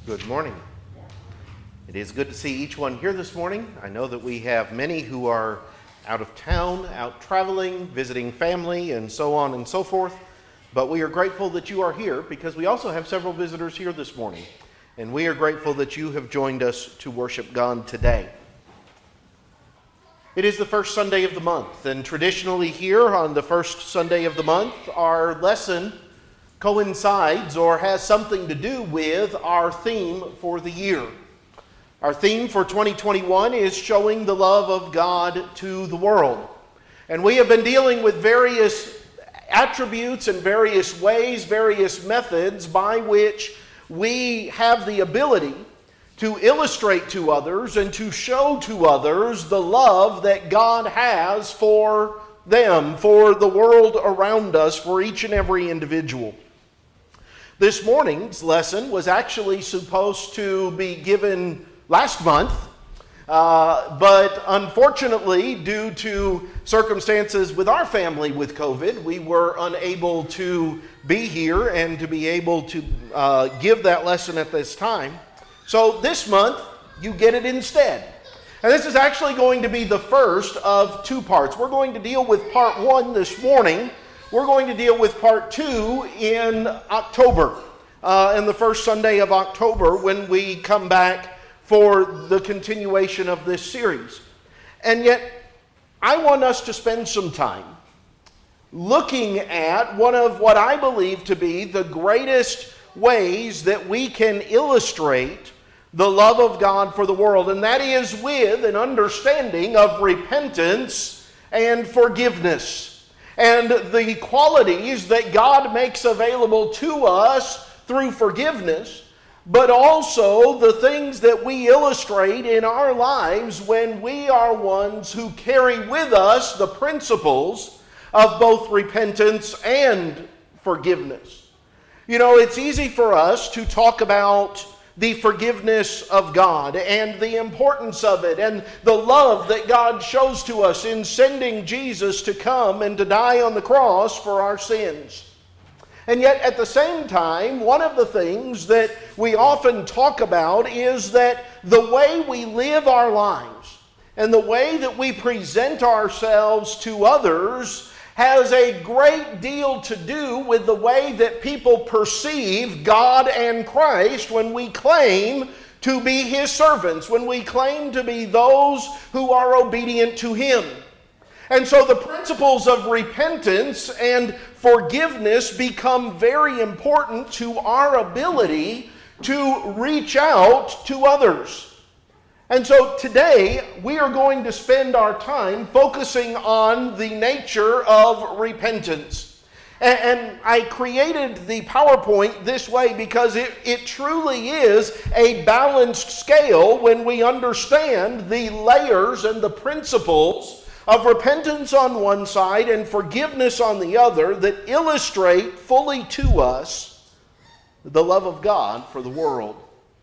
Good morning. It is good to see each one here this morning. I know that we have many who are out of town, out traveling, visiting family, and so on and so forth. But we are grateful that you are here because we also have several visitors here this morning. And we are grateful that you have joined us to worship God today. It is the first Sunday of the month, and traditionally here on the first Sunday of the month, our lesson coincides or has something to do with our theme for the year. Our theme for 2021 is showing the love of God to the world. And we have been dealing with various attributes and various ways, various methods by which we have the ability to illustrate to others and to show to others the love that God has for them, for the world around us, for each and every individual. This morning's lesson was actually supposed to be given last month, but unfortunately, due to circumstances with our family with COVID, we were unable to be here and to be able to give that lesson at this time. So this month, you get it instead. And this is actually going to be the first of two parts. We're going to deal with part one this morning. We're going to deal with part two in October, in the first Sunday of October when we come back for the continuation of this series. And yet, I want us to spend some time looking at one of what I believe to be the greatest ways that we can illustrate the love of God for the world, and that is with an understanding of repentance and forgiveness, and the qualities that God makes available to us through forgiveness, but also the things that we illustrate in our lives when we are ones who carry with us the principles of both repentance and forgiveness. You know, it's easy for us to talk about the forgiveness of God and the importance of it and the love that God shows to us in sending Jesus to come and to die on the cross for our sins. And yet at the same time, one of the things that we often talk about is that the way we live our lives and the way that we present ourselves to others has a great deal to do with the way that people perceive God and Christ when we claim to be His servants, when we claim to be those who are obedient to Him. And so the principles of repentance and forgiveness become very important to our ability to reach out to others. And so today, we are going to spend our time focusing on the nature of repentance. And I created the PowerPoint this way because it truly is a balanced scale when we understand the layers and the principles of repentance on one side and forgiveness on the other that illustrate fully to us the love of God for the world.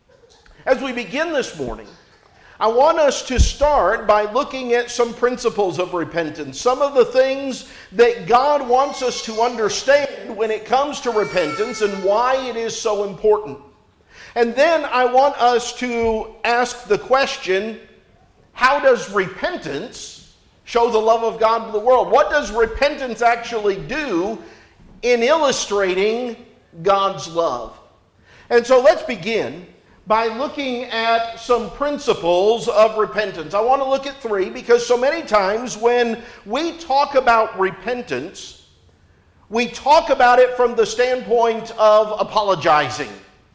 As we begin this morning, I want us to start by looking at some principles of repentance, some of the things that God wants us to understand when it comes to repentance and why it is so important. And then I want us to ask the question, how does repentance show the love of God to the world? What does repentance actually do in illustrating God's love? And so let's begin by looking at some principles of repentance. I want to look at three because so many times when we talk about repentance, we talk about it from the standpoint of apologizing.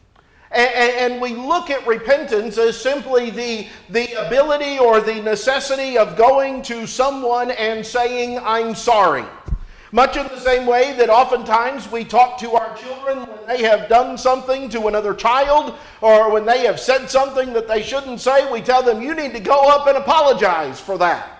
And we look at repentance as simply the ability or the necessity of going to someone and saying, I'm sorry. Much in the same way that oftentimes we talk to our children when they have done something to another child or when they have said something that they shouldn't say, we tell them, you need to go up and apologize for that.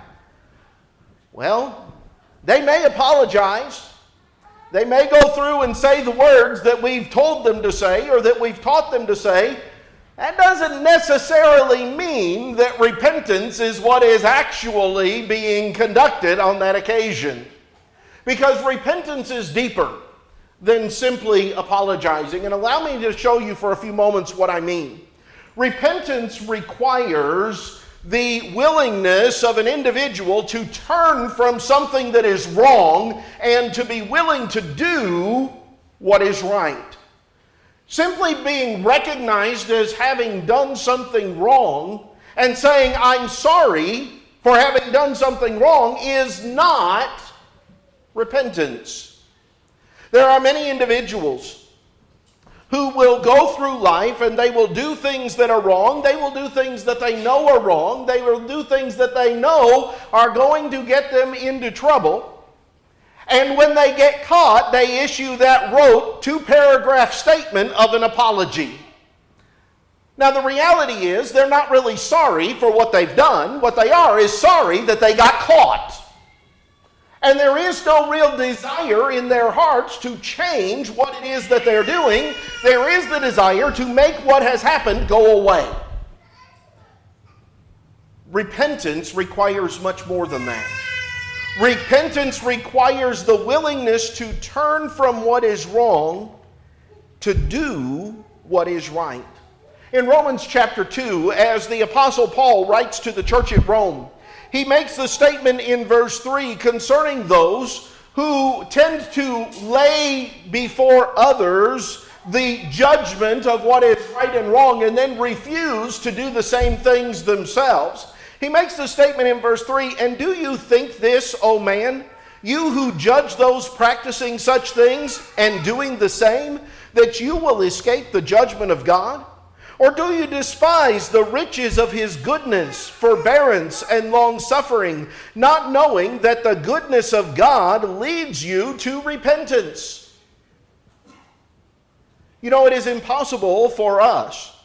Well, they may apologize. They may go through and say the words that we've told them to say or that we've taught them to say. That doesn't necessarily mean that repentance is what is actually being conducted on that occasion. Because repentance is deeper than simply apologizing. And allow me to show you for a few moments what I mean. Repentance requires the willingness of an individual to turn from something that is wrong and to be willing to do what is right. Simply being recognized as having done something wrong and saying, I'm sorry for having done something wrong, is not repentance. There are many individuals who will go through life and they will do things that are wrong. They will do things that they know are wrong. They will do things that they know are going to get them into trouble. And when they get caught, they issue that rote 2-paragraph statement of an apology. Now, the reality is they're not really sorry for what they've done. What they are is sorry that they got caught. And there is no real desire in their hearts to change what it is that they're doing. There is the desire to make what has happened go away. Repentance requires much more than that. Repentance requires the willingness to turn from what is wrong to do what is right. In Romans chapter 2, as the Apostle Paul writes to the church at Rome, he makes the statement in verse 3 concerning those who tend to lay before others the judgment of what is right and wrong and then refuse to do the same things themselves. He makes the statement in verse 3, and do you think this, O man, you who judge those practicing such things and doing the same, that you will escape the judgment of God? Or do you despise the riches of his goodness, forbearance, and long-suffering, not knowing that the goodness of God leads you to repentance? You know, it is impossible for us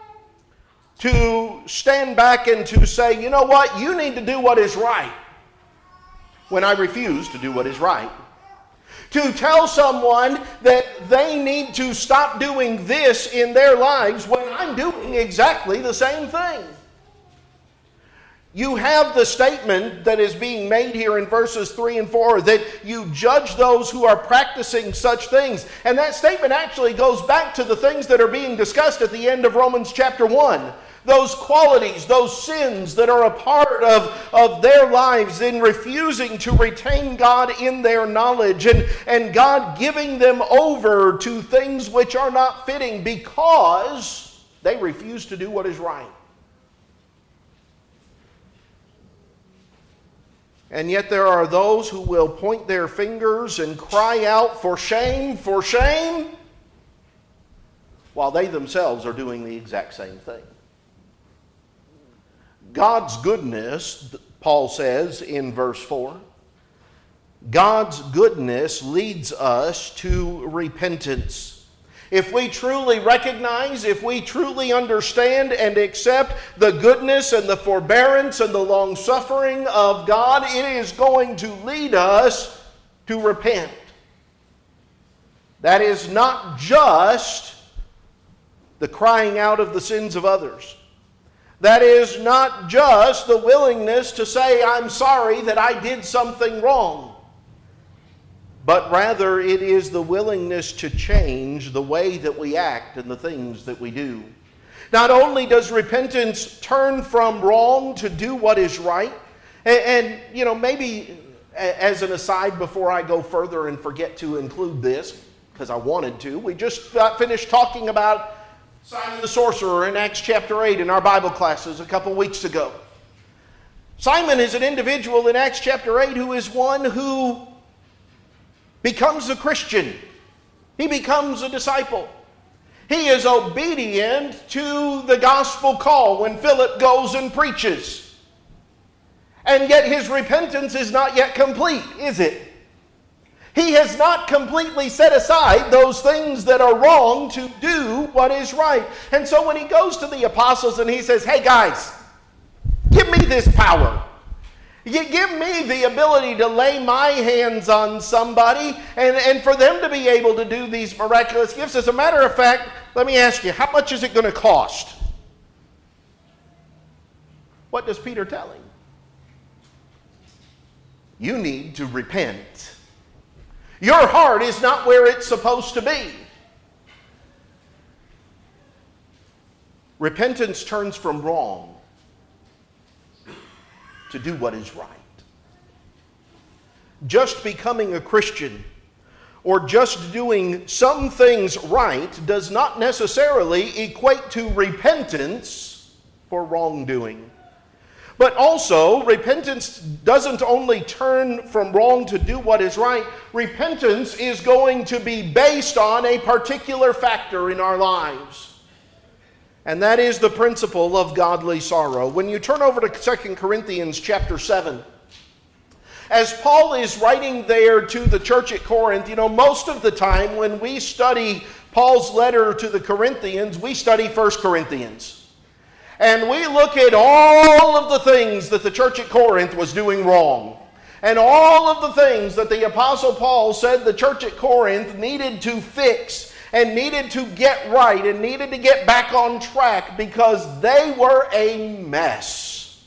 to stand back and to say, you know what, you need to do what is right, when I refuse to do what is right. To tell someone that they need to stop doing this in their lives when I'm doing exactly the same thing. You have the statement that is being made here in verses 3 and 4 that you judge those who are practicing such things. And that statement actually goes back to the things that are being discussed at the end of Romans chapter 1. Those qualities, those sins that are a part of their lives in refusing to retain God in their knowledge and God giving them over to things which are not fitting because they refuse to do what is right. And yet there are those who will point their fingers and cry out for shame, while they themselves are doing the exact same thing. God's goodness, Paul says in verse 4, God's goodness leads us to repentance. If we truly recognize, if we truly understand and accept the goodness and the forbearance and the long-suffering of God, it is going to lead us to repent. That is not just the crying out of the sins of others. That is not just the willingness to say, I'm sorry that I did something wrong. But rather, it is the willingness to change the way that we act and the things that we do. Not only does repentance turn from wrong to do what is right, and you know, maybe as an aside before I go further and forget to include this, because I wanted to, we just got finished talking about Simon the sorcerer in Acts chapter 8 in our Bible classes a couple weeks ago. Simon is an individual in Acts chapter 8 who is one who becomes a Christian. He becomes a disciple. He is obedient to the gospel call when Philip goes and preaches. And yet his repentance is not yet complete, is it? He has not completely set aside those things that are wrong to do what is right. And so when he goes to the apostles and he says, hey guys, give me this power. You give me the ability to lay my hands on somebody and for them to be able to do these miraculous gifts. As a matter of fact, let me ask you, how much is it going to cost? What does Peter tell him? You need to repent. Your heart is not where it's supposed to be. Repentance turns from wrong to do what is right. Just becoming a Christian or just doing some things right does not necessarily equate to repentance for wrongdoing. But also, repentance doesn't only turn from wrong to do what is right. Repentance is going to be based on a particular factor in our lives. And that is the principle of godly sorrow. When you turn over to 2 Corinthians chapter 7, as Paul is writing there to the church at Corinth, most of the time when we study Paul's letter to the Corinthians, we study 1 Corinthians. And we look at all of the things that the church at Corinth was doing wrong. And all of the things that the Apostle Paul said the church at Corinth needed to fix and needed to get right and needed to get back on track because they were a mess.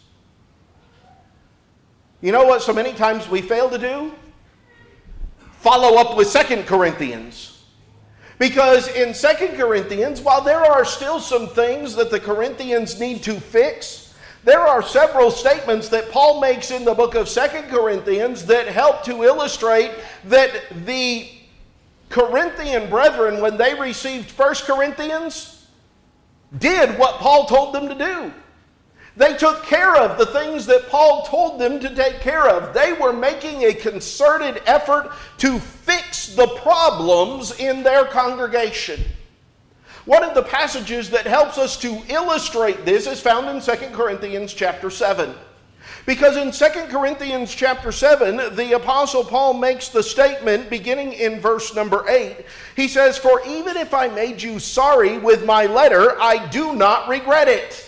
You know what so many times we fail to do? Follow up with 2 Corinthians. Because in 2 Corinthians, while there are still some things that the Corinthians need to fix, there are several statements that Paul makes in the book of 2 Corinthians that help to illustrate that the Corinthian brethren, when they received 1 Corinthians, did what Paul told them to do. They took care of the things that Paul told them to take care of. They were making a concerted effort to fix the problems in their congregation. One of the passages that helps us to illustrate this is found in 2 Corinthians chapter 7. Because in 2 Corinthians chapter 7, the Apostle Paul makes the statement beginning in verse number 8. He says, "For even if I made you sorry with my letter, I do not regret it.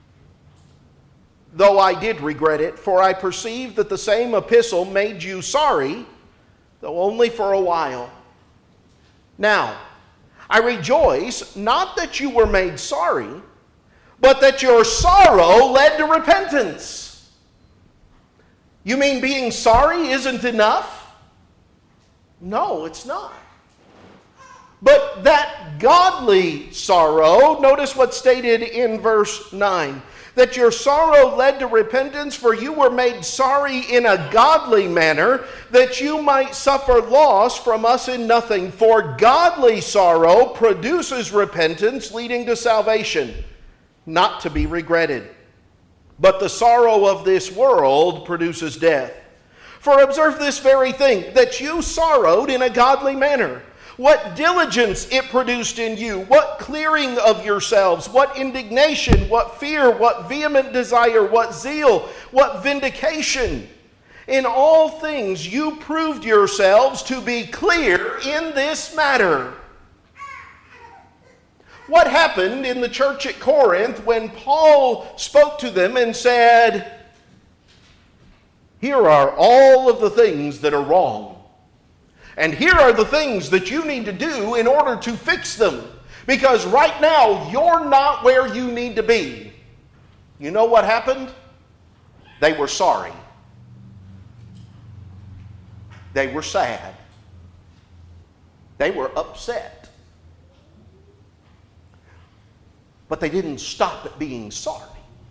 Though I did regret it, for I perceive that the same epistle made you sorry, though only for a while. Now, I rejoice not that you were made sorry, but that your sorrow led to repentance." You mean being sorry isn't enough? No, it's not. But that godly sorrow, notice what's stated in verse 9. That your sorrow led to repentance, for you were made sorry in a godly manner, that you might suffer loss from us in nothing. For godly sorrow produces repentance, leading to salvation, not to be regretted. But the sorrow of this world produces death. For observe this very thing, that you sorrowed in a godly manner. What diligence it produced in you, what clearing of yourselves, what indignation, what fear, what vehement desire, what zeal, what vindication. In all things you proved yourselves to be clear in this matter. What happened in the church at Corinth when Paul spoke to them and said, "Here are all of the things that are wrong. And here are the things that you need to do in order to fix them. Because right now, you're not where you need to be." You know what happened? They were sorry. They were sad. They were upset. But they didn't stop at being sorry.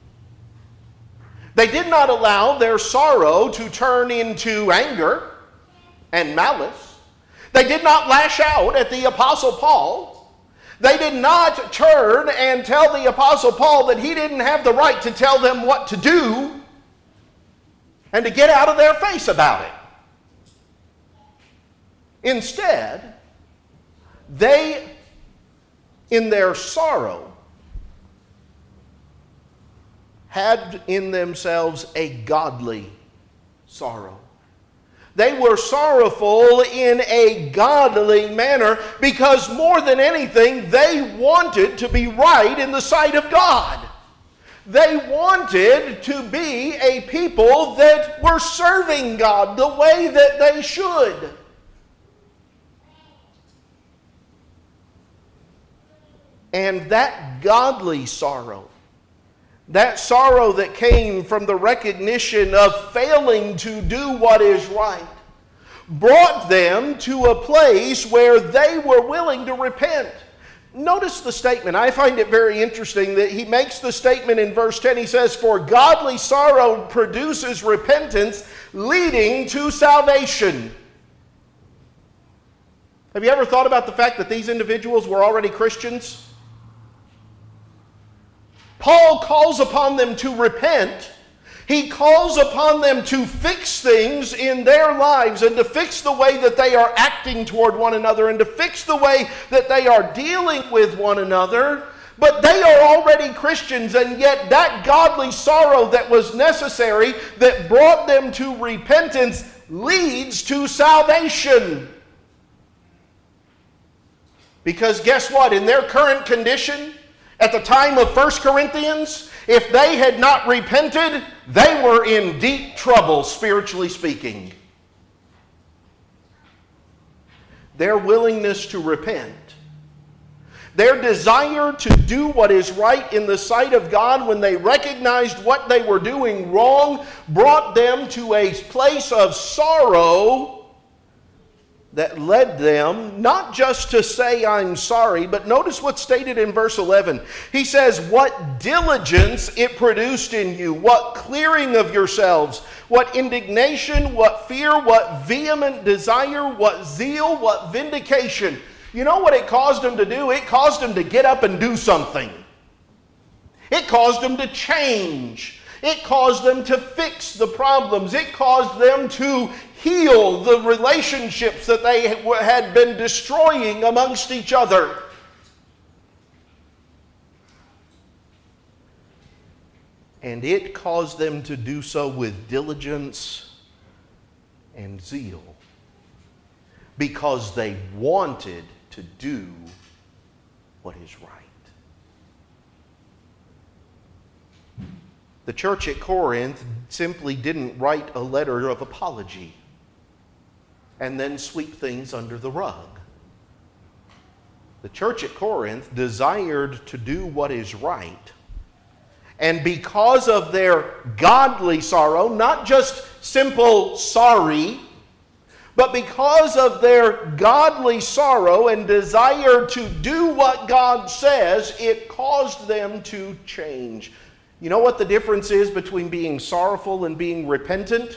They did not allow their sorrow to turn into anger and malice. They did not lash out at the Apostle Paul. They did not turn and tell the Apostle Paul that he didn't have the right to tell them what to do and to get out of their face about it. Instead, they, in their sorrow, had in themselves a godly sorrow. They were sorrowful in a godly manner because more than anything, they wanted to be right in the sight of God. They wanted to be a people that were serving God the way that they should. And that godly sorrow, that sorrow that came from the recognition of failing to do what is right, brought them to a place where they were willing to repent. Notice the statement. I find it very interesting that he makes the statement in verse 10. He says, "For godly sorrow produces repentance, leading to salvation." Have you ever thought about the fact that these individuals were already Christians? Paul calls upon them to repent. He calls upon them to fix things in their lives and to fix the way that they are acting toward one another and to fix the way that they are dealing with one another. But they are already Christians, and yet that godly sorrow that was necessary, that brought them to repentance, leads to salvation. Because guess what? In their current condition, at the time of 1 Corinthians, if they had not repented, they were in deep trouble, spiritually speaking. Their willingness to repent, their desire to do what is right in the sight of God when they recognized what they were doing wrong, brought them to a place of sorrow that led them not just to say, "I'm sorry," but notice what's stated in verse 11. He says, "What diligence it produced in you, what clearing of yourselves, what indignation, what fear, what vehement desire, what zeal, what vindication." You know what it caused them to do? It caused them to get up and do something. It caused them to change. It caused them to fix the problems. It caused them to heal the relationships that they had been destroying amongst each other. And it caused them to do so with diligence and zeal, because they wanted to do what is right. The church at Corinth simply didn't write a letter of apology and then sweep things under the rug. The church at Corinth desired to do what is right. And because of their godly sorrow, not just simple sorry, but because of their godly sorrow and desire to do what God says, it caused them to change. You know what the difference is between being sorrowful and being repentant?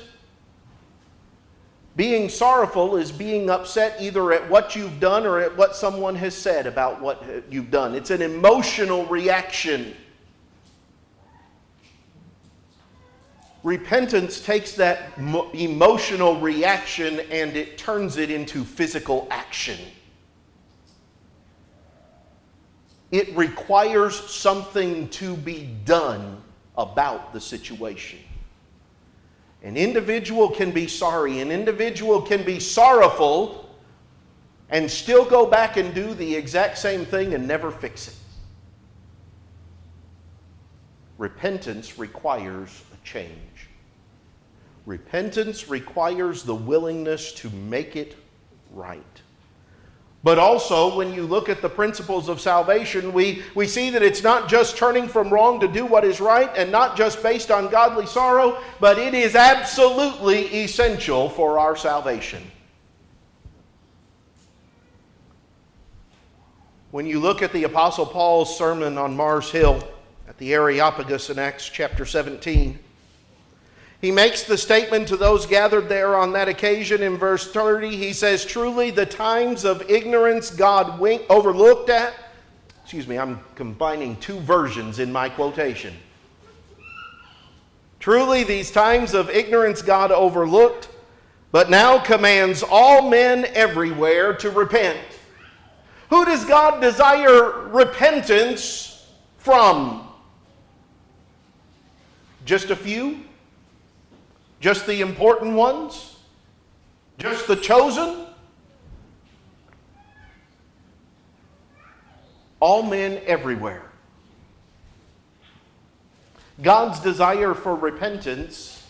Being sorrowful is being upset either at what you've done or at what someone has said about what you've done. It's an emotional reaction. Repentance takes that emotional reaction and it turns it into physical action. It requires something to be done about the situation. An individual can be sorry, an individual can be sorrowful and still go back and do the exact same thing and never fix it. Repentance requires a change. Repentance requires the willingness to make it right. But also, when you look at the principles of salvation, we see that it's not just turning from wrong to do what is right and not just based on godly sorrow, but it is absolutely essential for our salvation. When you look at the Apostle Paul's sermon on Mars Hill at the Areopagus in Acts chapter 17, he makes the statement to those gathered there on that occasion in verse 30. He says, "Truly the times of ignorance God overlooked at." I'm combining two versions in my quotation. "Truly these times of ignorance God overlooked, but now commands all men everywhere to repent." Who does God desire repentance from? Just a few? Just the important ones? Just the chosen? All men everywhere. God's desire for repentance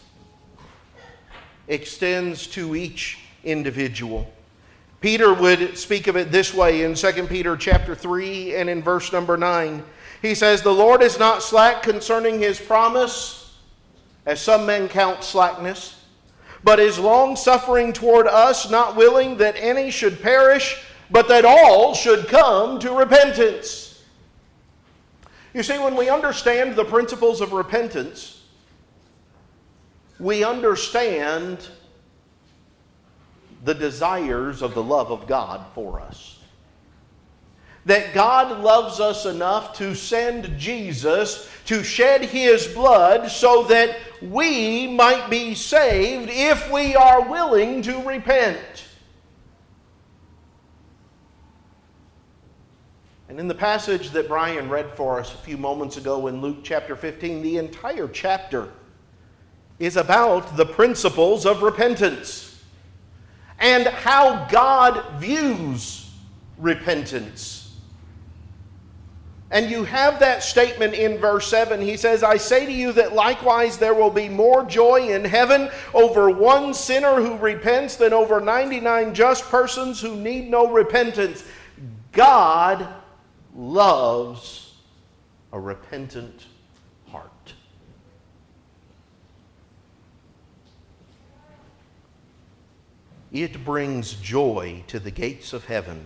extends to each individual. Peter would speak of it this way in 2 Peter chapter 3 and in verse number 9. He says, "The Lord is not slack concerning his promise, as some men count slackness, but is long-suffering toward us, not willing that any should perish, but that all should come to repentance. You see, when we understand the principles of repentance, we understand the desires of the love of God for us. That God loves us enough to send Jesus to shed His blood so that we might be saved if we are willing to repent. And in the passage that Brian read for us a few moments ago in Luke chapter 15, the entire chapter is about the principles of repentance and how God views repentance. And you have that statement in verse 7. He says, I say to you that likewise there will be more joy in heaven over one sinner who repents than over 99 just persons who need no repentance. God loves a repentant heart. It brings joy to the gates of heaven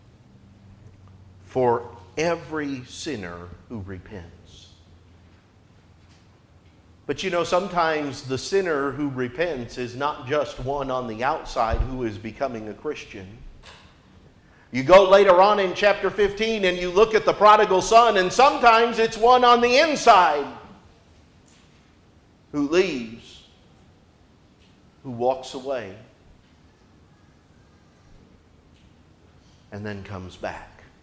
for every sinner who repents. But you know, sometimes the sinner who repents is not just one on the outside who is becoming a Christian. You go later on in chapter 15 and you look at the prodigal son, and sometimes it's one on the inside who leaves, who walks away, and then comes back.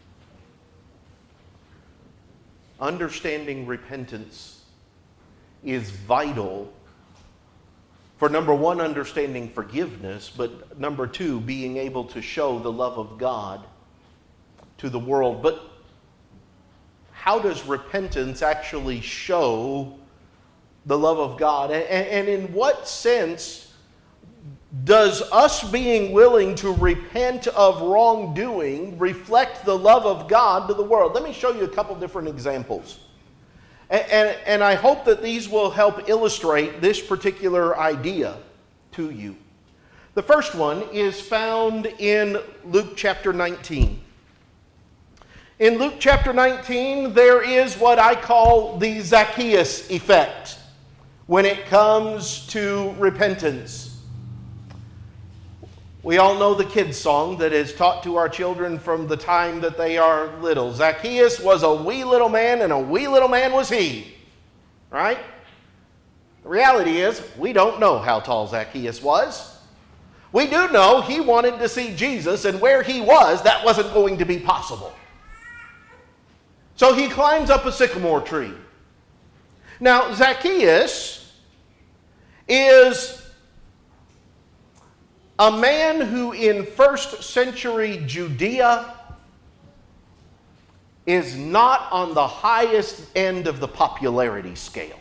Understanding repentance is vital for, number one, understanding forgiveness, but number two, being able to show the love of God to the world. But how does repentance actually show the love of God? And in what sense does us being willing to repent of wrongdoing reflect the love of God to the world? Let me show you a couple different examples. And I hope that these will help illustrate this particular idea to you. The first one is found in Luke chapter 19. In Luke chapter 19, there is what I call the Zacchaeus effect when it comes to repentance. We all know the kids' song that is taught to our children from the time that they are little. Zacchaeus was a wee little man, and a wee little man was he. Right? The reality is, we don't know how tall Zacchaeus was. We do know he wanted to see Jesus, and where he was, that wasn't going to be possible. So he climbs up a sycamore tree. Now, Zacchaeus is a man who in first century Judea is not on the highest end of the popularity scale.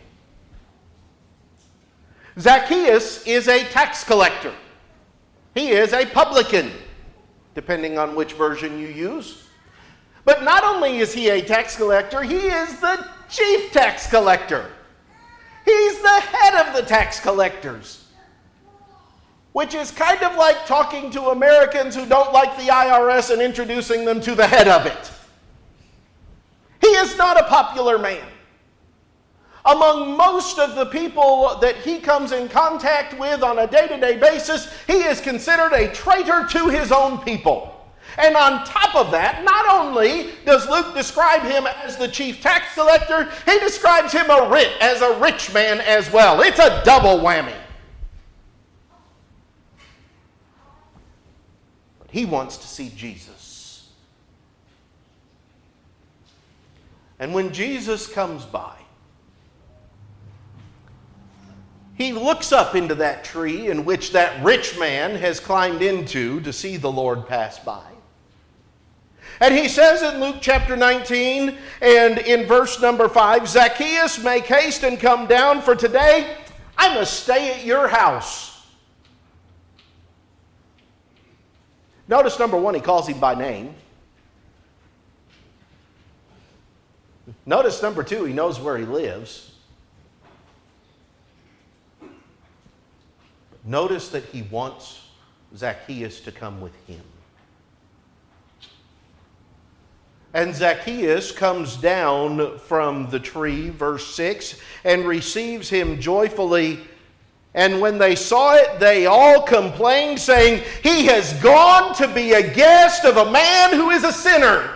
Zacchaeus is a tax collector. He is a publican, depending on which version you use. But not only is he a tax collector, he is the chief tax collector. He's the head of the tax collectors. Which is kind of like talking to Americans who don't like the IRS and introducing them to the head of it. He is not a popular man. Among most of the people that he comes in contact with on a day-to-day basis, he is considered a traitor to his own people. And on top of that, not only does Luke describe him as the chief tax collector, he describes him as a rich man as well. It's a double whammy. He wants to see Jesus. And when Jesus comes by, he looks up into that tree in which that rich man has climbed into to see the Lord pass by. And he says in Luke chapter 19 and in verse number 5, Zacchaeus, make haste and come down, for today I must stay at your house. Notice number one, he calls him by name. Notice number two, he knows where he lives. Notice that he wants Zacchaeus to come with him. And Zacchaeus comes down from the tree, verse 6, and receives him joyfully. And when they saw it, they all complained, saying, "He has gone to be a guest of a man who is a sinner."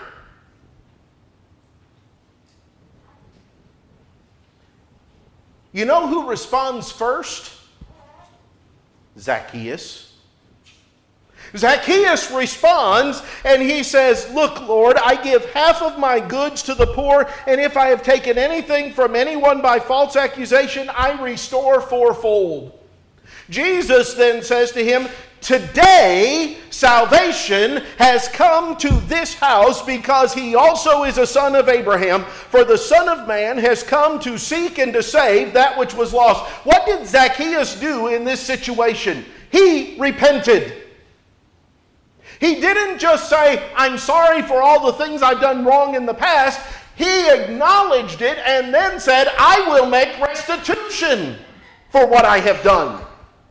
You know who responds first? Zacchaeus. Zacchaeus responds and he says, "Look, Lord, I give half of my goods to the poor, and if I have taken anything from anyone by false accusation, I restore fourfold." Jesus then says to him, "Today salvation has come to this house because he also is a son of Abraham. For the Son of Man has come to seek and to save that which was lost." What did Zacchaeus do in this situation? He repented. He didn't just say, "I'm sorry for all the things I've done wrong in the past." He acknowledged it and then said, "I will make restitution for what I have done."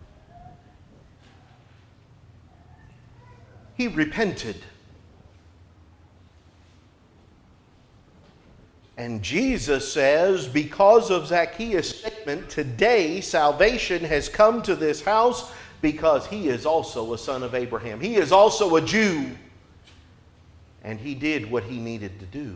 He repented. And Jesus says, because of Zacchaeus' statement, today salvation has come to this house because he is also a son of Abraham. He is also a Jew. And he did what he needed to do.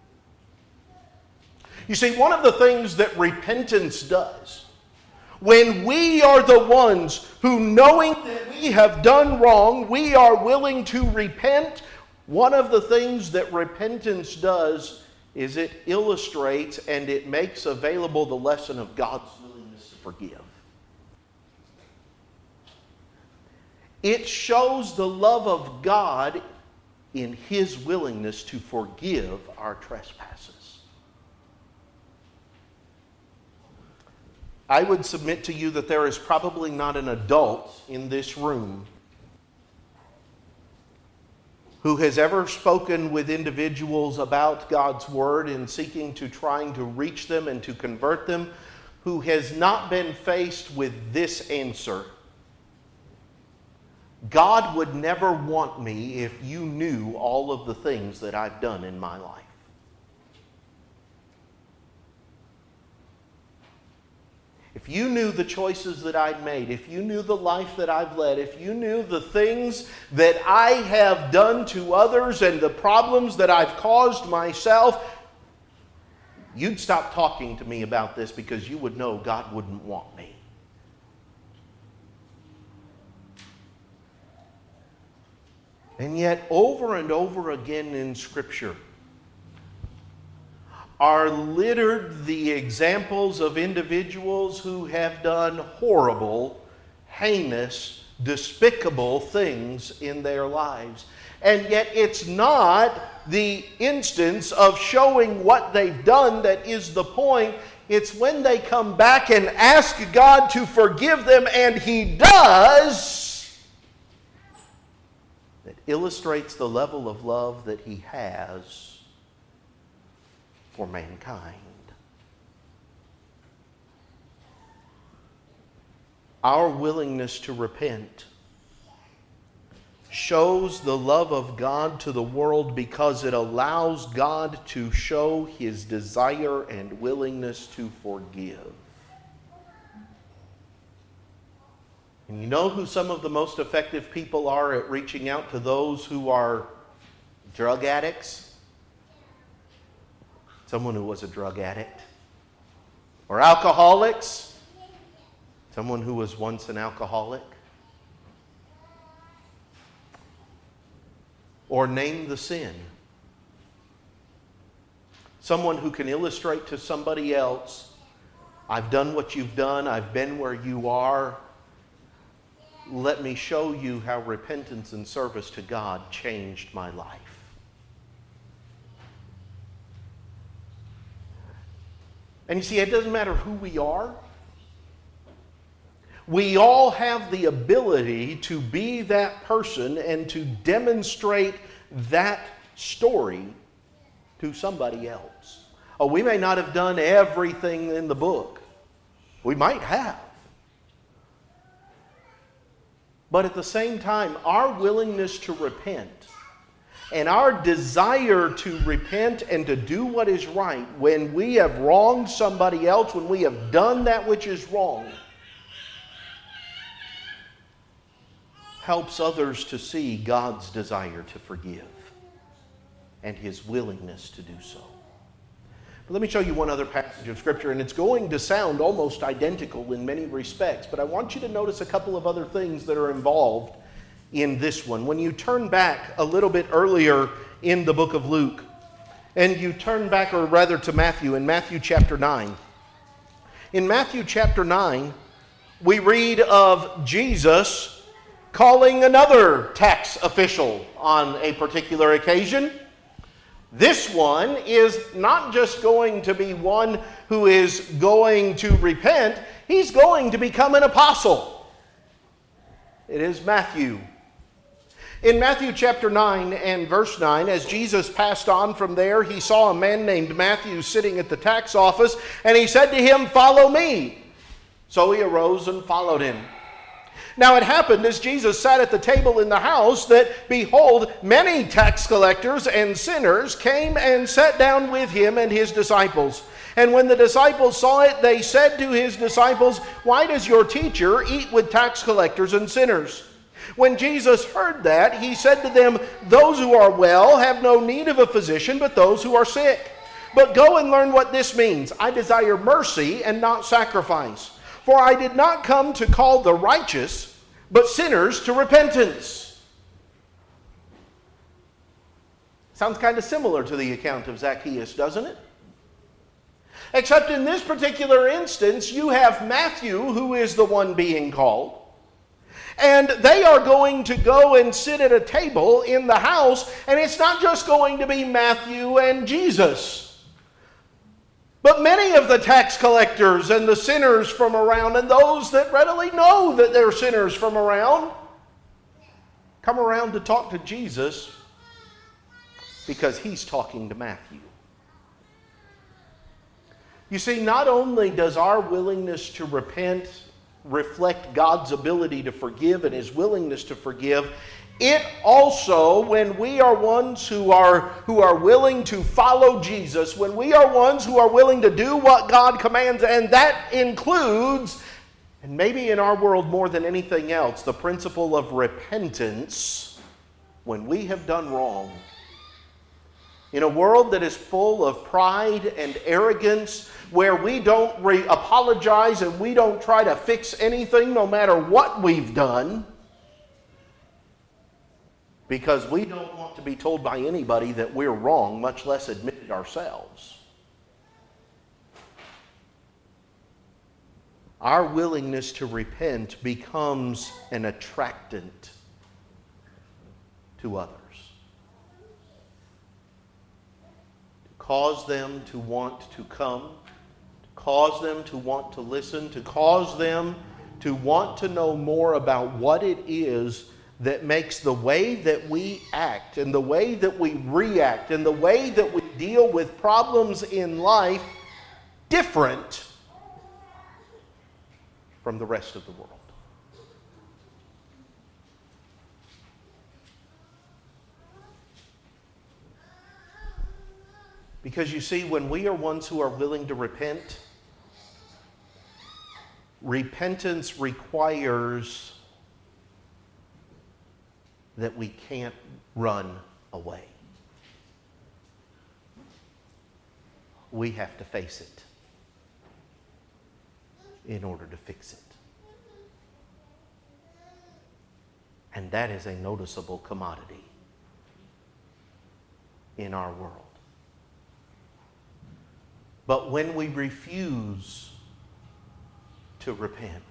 You see, one of the things that repentance does, when we are the ones who, knowing that we have done wrong, we are willing to repent, one of the things that repentance does is it illustrates and it makes available the lesson of God's willingness to forgive. It shows the love of God in His willingness to forgive our trespasses. I would submit to you that there is probably not an adult in this room who has ever spoken with individuals about God's Word in seeking to trying to reach them and to convert them, who has not been faced with this answer: God would never want me if you knew all of the things that I've done in my life. If you knew the choices that I'd made, if you knew the life that I've led, if you knew the things that I have done to others and the problems that I've caused myself, you'd stop talking to me about this because you would know God wouldn't want me. And yet, over and over again in Scripture are littered the examples of individuals who have done horrible, heinous, despicable things in their lives. And yet it's not the instance of showing what they've done that is the point. It's when they come back and ask God to forgive them, and He does, that illustrates the level of love that He has for mankind. Our willingness to repent shows the love of God to the world because it allows God to show His desire and willingness to forgive. And you know who some of the most effective people are at reaching out to those who are drug addicts? Someone who was a drug addict. Or alcoholics? Someone who was once an alcoholic. Or name the sin. Someone who can illustrate to somebody else, I've done what you've done, I've been where you are. Let me show you how repentance and service to God changed my life. And you see, it doesn't matter who we are. We all have the ability to be that person and to demonstrate that story to somebody else. Oh, we may not have done everything in the book. We might have. But at the same time, our willingness to repent and our desire to repent and to do what is right when we have wronged somebody else, when we have done that which is wrong, helps others to see God's desire to forgive and His willingness to do so. But let me show you one other passage of Scripture, and it's going to sound almost identical in many respects, but I want you to notice a couple of other things that are involved in this one. When you turn back a little bit earlier in the book of Luke, and you turn back, or rather to Matthew, in Matthew chapter 9. In Matthew chapter 9, we read of Jesus calling another tax official on a particular occasion. This one is not just going to be one who is going to repent, he's going to become an apostle. It is Matthew. In Matthew chapter 9 and verse 9, as Jesus passed on from there, he saw a man named Matthew sitting at the tax office, and he said to him, "Follow me." So he arose and followed him. Now it happened as Jesus sat at the table in the house that, behold, many tax collectors and sinners came and sat down with him and his disciples. And when the disciples saw it, they said to his disciples, "Why does your teacher eat with tax collectors and sinners?" When Jesus heard that, he said to them, "Those who are well have no need of a physician, but those who are sick. But go and learn what this means. I desire mercy and not sacrifice. For I did not come to call the righteous, but sinners to repentance." Sounds kind of similar to the account of Zacchaeus, doesn't it? Except in this particular instance, you have Matthew, who is the one being called. And they are going to go and sit at a table in the house, and it's not just going to be Matthew and Jesus. But many of the tax collectors and the sinners from around, and those that readily know that they're sinners from around, come around to talk to Jesus because he's talking to Matthew. You see, not only does our willingness to repent reflect God's ability to forgive and His willingness to forgive, it also, when we are ones who are willing to follow Jesus, when we are ones who are willing to do what God commands, and that includes, and maybe in our world more than anything else, the principle of repentance when we have done wrong. In a world that is full of pride and arrogance, where we don't apologize and we don't try to fix anything no matter what we've done, because we don't want to be told by anybody that we're wrong, much less admit it ourselves. Our willingness to repent becomes an attractant to others. To cause them to want to come, to cause them to want to listen, to cause them to want to know more about what it is that makes the way that we act and the way that we react and the way that we deal with problems in life different from the rest of the world. Because you see, when we are ones who are willing to repent, repentance requires that we can't run away. We have to face it in order to fix it. And that is a noticeable commodity in our world. But when we refuse to repent,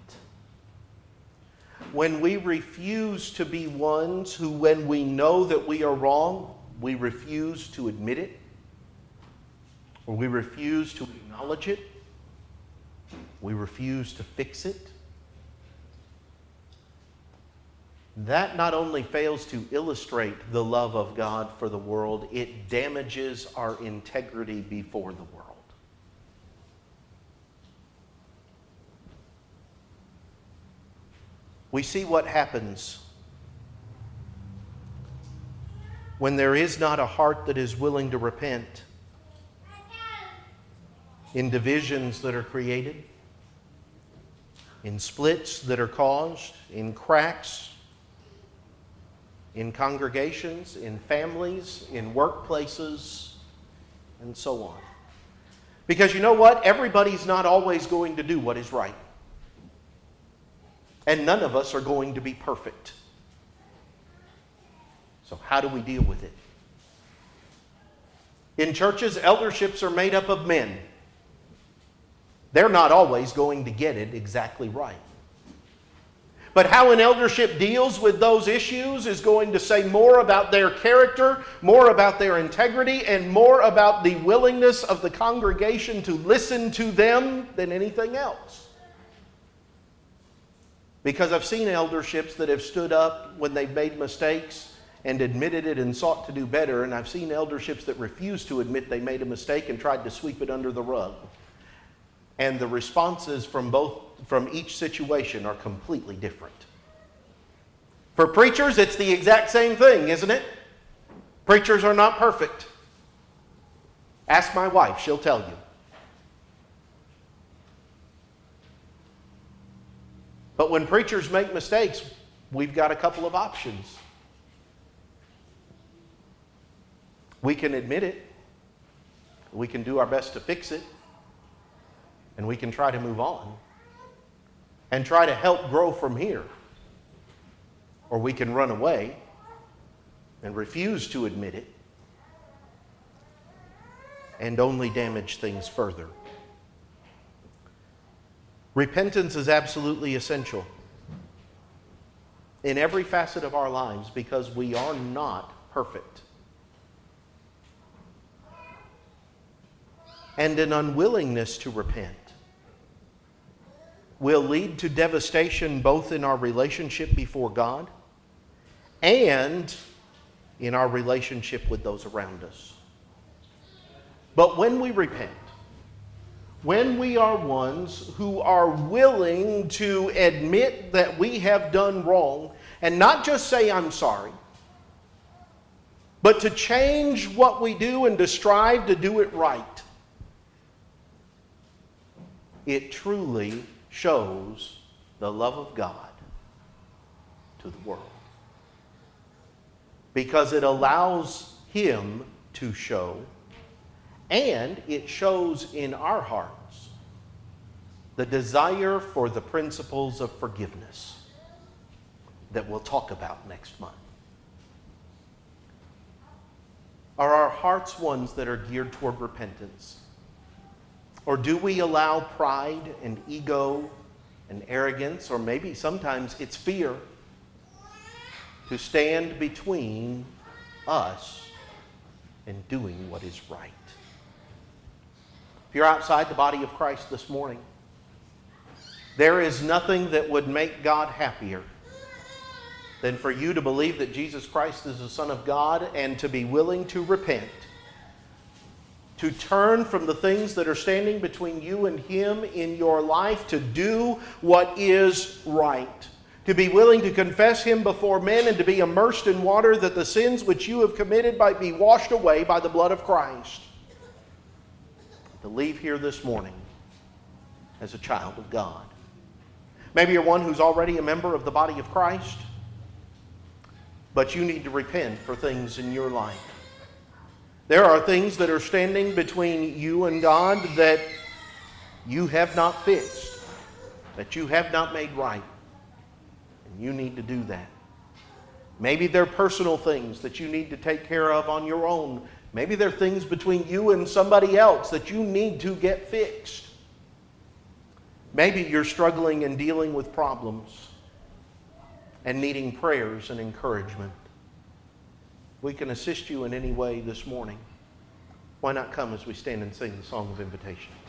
when we refuse to be ones who, when we know that we are wrong, we refuse to admit it, or we refuse to acknowledge it, we refuse to fix it, that not only fails to illustrate the love of God for the world, it damages our integrity before the world. We see what happens when there is not a heart that is willing to repent, in divisions that are created, in splits that are caused, in cracks, in congregations, in families, in workplaces, and so on. Because you know what? Everybody's not always going to do what is right. And none of us are going to be perfect. So how do we deal with it? In churches, elderships are made up of men. They're not always going to get it exactly right. But how an eldership deals with those issues is going to say more about their character, more about their integrity, and more about the willingness of the congregation to listen to them than anything else. Because I've seen elderships that have stood up when they've made mistakes and admitted it and sought to do better, and I've seen elderships that refused to admit they made a mistake and tried to sweep it under the rug. And the responses from each situation are completely different. For preachers, it's the exact same thing, isn't it? Preachers are not perfect. Ask my wife, she'll tell you. But when preachers make mistakes, we've got a couple of options. We can admit it. We can do our best to fix it. And we can try to move on and try to help grow from here. Or we can run away and refuse to admit it and only damage things further. Repentance is absolutely essential in every facet of our lives because we are not perfect. And an unwillingness to repent will lead to devastation both in our relationship before God and in our relationship with those around us. But when we repent, when we are ones who are willing to admit that we have done wrong and not just say, I'm sorry, but to change what we do and to strive to do it right, it truly shows the love of God to the world. Because it allows Him to show, and it shows in our hearts the desire for the principles of forgiveness that we'll talk about next month. Are our hearts ones that are geared toward repentance? Or do we allow pride and ego and arrogance, or maybe sometimes it's fear, to stand between us and doing what is right? If you're outside the body of Christ this morning, there is nothing that would make God happier than for you to believe that Jesus Christ is the Son of God and to be willing to repent, to turn from the things that are standing between you and Him in your life, to do what is right, to be willing to confess Him before men and to be immersed in water that the sins which you have committed might be washed away by the blood of Christ. To leave here this morning as a child of God. Maybe you're one who's already a member of the body of Christ, but you need to repent for things in your life. There are things that are standing between you and God that you have not fixed, that you have not made right. And you need to do that. Maybe they're personal things that you need to take care of on your own. Maybe they're things between you and somebody else that you need to get fixed. Maybe you're struggling and dealing with problems and needing prayers and encouragement. We can assist you in any way this morning. Why not come as we stand and sing the song of invitation?